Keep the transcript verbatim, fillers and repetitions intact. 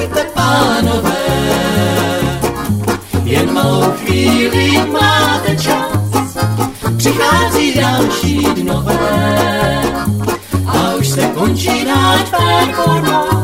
Nebojte, pánové, jen malou chvíli máte čas, přichází další dnové a už se končí náš performance.